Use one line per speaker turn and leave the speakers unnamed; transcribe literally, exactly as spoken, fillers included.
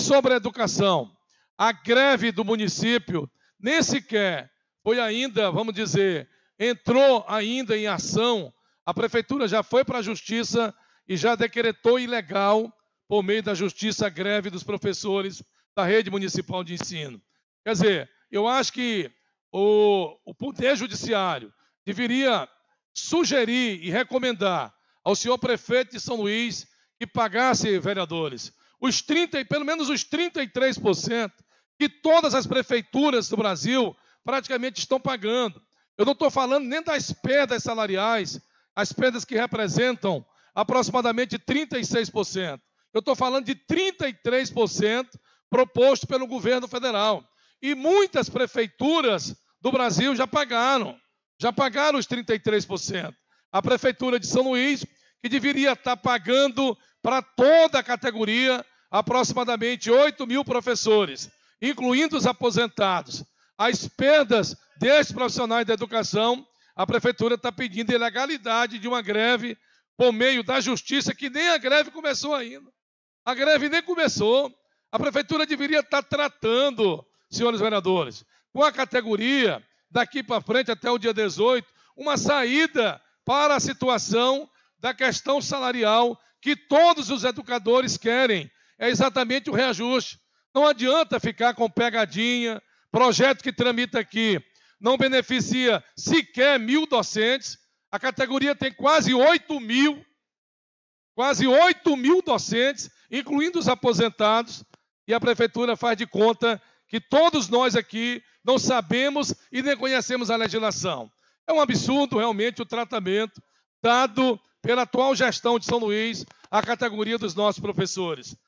Sobre a educação, a greve do município nem sequer foi ainda, vamos dizer, entrou ainda em ação. A prefeitura já foi para a justiça e já decretou ilegal, por meio da justiça, a greve dos professores da rede municipal de ensino. Quer dizer, eu acho que o, o Poder Judiciário deveria sugerir e recomendar ao senhor prefeito de São Luís que pagasse, vereadores, os trinta, pelo menos os trinta e três por cento que todas as prefeituras do Brasil praticamente estão pagando. Eu não estou falando nem das perdas salariais, as perdas que representam aproximadamente trinta e seis por cento. Eu estou falando de trinta e três por cento proposto pelo governo federal. E muitas prefeituras do Brasil já pagaram, já pagaram os trinta e três por cento. A prefeitura de São Luís, que deveria estar pagando para toda a categoria aproximadamente oito mil professores, incluindo os aposentados. As perdas destes profissionais da educação, a prefeitura está pedindo a ilegalidade de uma greve por meio da justiça, que nem a greve começou ainda. A greve nem começou. A prefeitura deveria estar tratando, senhores vereadores, com a categoria, daqui para frente até o dia dezoito, uma saída para a situação da questão salarial que todos os educadores querem. É exatamente o reajuste. Não adianta ficar com pegadinha, projeto que tramita aqui não beneficia sequer mil docentes. A categoria tem quase oito mil, quase oito mil docentes, incluindo os aposentados, e a prefeitura faz de conta que todos nós aqui não sabemos e nem conhecemos a legislação. É um absurdo realmente o tratamento dado pela atual gestão de São Luís à categoria dos nossos professores.